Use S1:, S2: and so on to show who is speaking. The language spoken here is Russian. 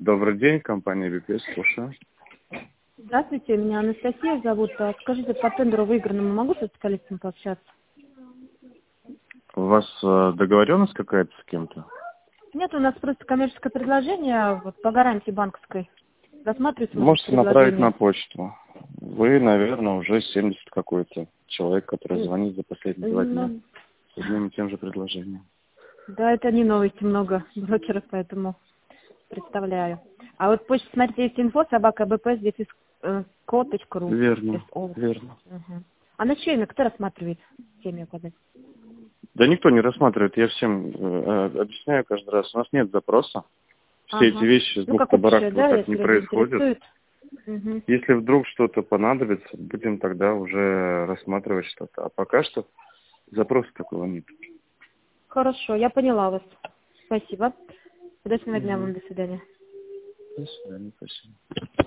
S1: Добрый день, компания БПС, слушаю.
S2: Здравствуйте, меня Анастасия зовут. Скажите, по тендеру выигранному могу со специалистом пообщаться?
S1: У вас договоренность какая-то с кем-то?
S2: Нет, у нас просто коммерческое предложение вот, по гарантии банковской. Рассматривается
S1: Можете направить на почту. Вы, наверное, уже 70 какой-то человек, который звонит за последние 2 дня с одним и тем же предложением.
S2: Да, это не новости, много брокеров, поэтому представляю. А вот почта, смотрите, есть инфо, @bps-co.ru.
S1: Верно, верно.
S2: Угу. А на чей имя кто рассматривает семью указать?
S1: Да никто не рассматривает, я всем объясняю каждый раз. У нас нет запроса. Все эти вещи с бухты-барахты вот так не происходят.
S2: Угу.
S1: Если вдруг что-то понадобится, будем тогда уже рассматривать что-то. А пока что запроса такого нет.
S2: Хорошо, я поняла вас. Спасибо. Удачного дня вам, до свидания.
S1: До свидания, спасибо.